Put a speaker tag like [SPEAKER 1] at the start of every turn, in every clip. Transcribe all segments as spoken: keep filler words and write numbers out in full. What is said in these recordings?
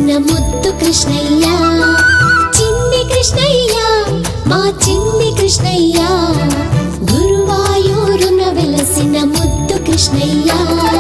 [SPEAKER 1] వెలసిన ముద్దు కృష్ణయ్య, చిన్ని కృష్ణయ్య మా చిన్ని కృష్ణయ్య, గురువాయూరున వెలసిన ముద్దు కృష్ణయ్య.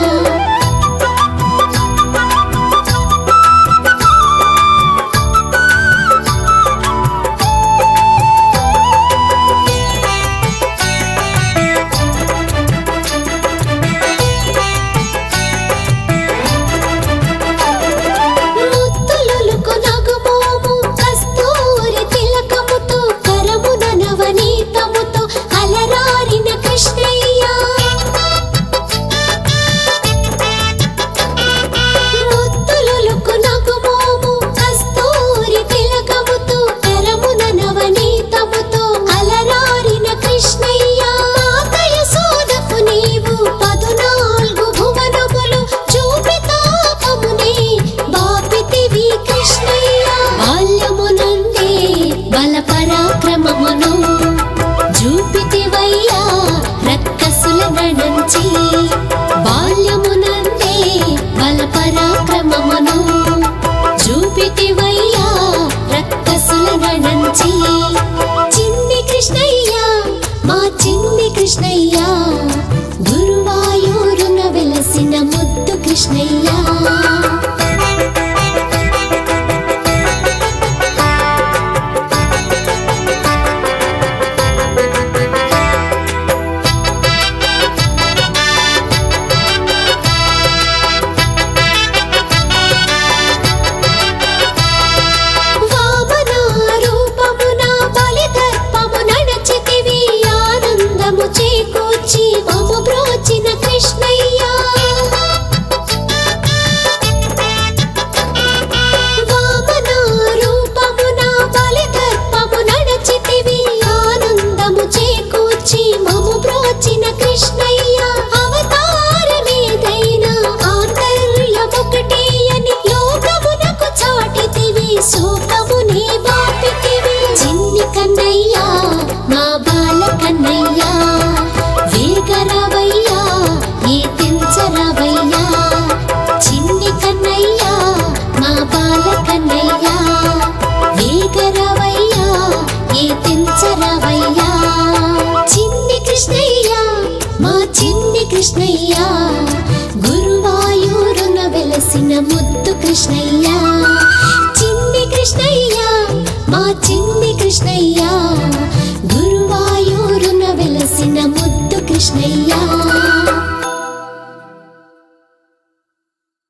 [SPEAKER 1] బాల్యమునందే బల పరాక్రమమును చూపితివయ్యా రక్కసుల గణంచి, చిన్ని కృష్ణయ్య మా చిన్ని కృష్ణయ్య, గురువాయూరున వెలసిన ముద్దు కృష్ణయ్య. సోకమునే బాపితివి చిన్ని కన్నయ్య మా బాల కన్నయ్య, వేగరావయ్యా ఏ తెంచరావయ్యా, చిన్ని కన్నయ్య మా బాల కన్నయ్య, వేగరావయ్యా ఏ తెంచరావయ్యా, చిన్ని కృష్ణయ్య మా చిన్ని కృష్ణయ్య, గురువాయూరున వెలసిన ముద్దు కృష్ణయ్య. కృష్ణయ్య మా చిన్ని కృష్ణయ్య, గురువాయూరున వెలసిన ముద్దు కృష్ణయ్య.